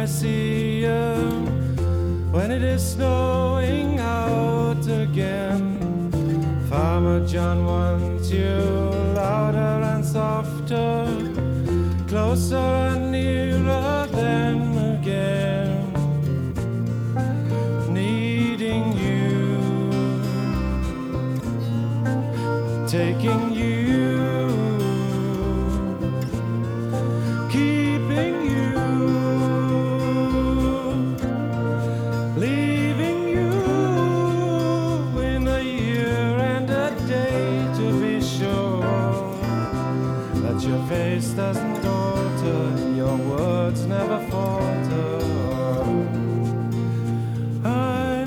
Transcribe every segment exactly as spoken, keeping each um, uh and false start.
Andalusia, when it is snowing out again. Farmer John wants you louder and softer, closer and nearer than again. Needing you, taking you, keeping you, leaving you in a year and a day, to be sure that your face doesn't alter, your words never falter. I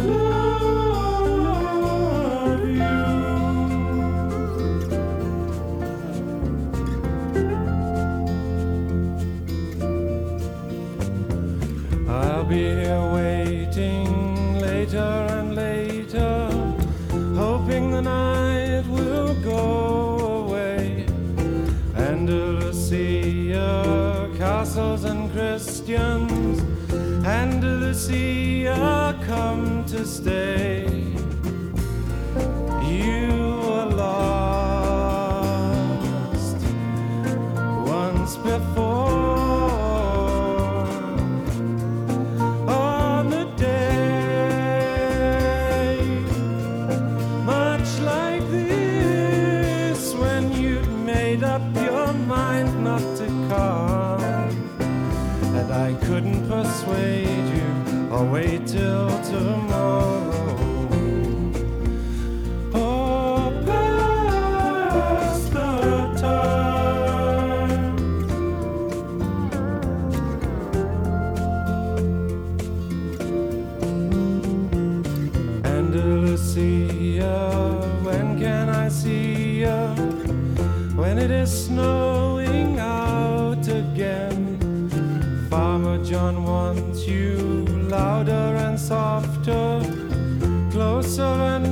love you. I'll be here waiting later and later, hoping the night will go away. Andalusia, castles and Christians, Andalusia, come to stay. You were lost once before, on the day much like this, when you'd made up your mind not to come, and I couldn't persuade you or wait till tomorrow. Oh, past the time. Andalusia, when can I see you? When it is snowing out again. Farmer John wants you louder and softer, closer and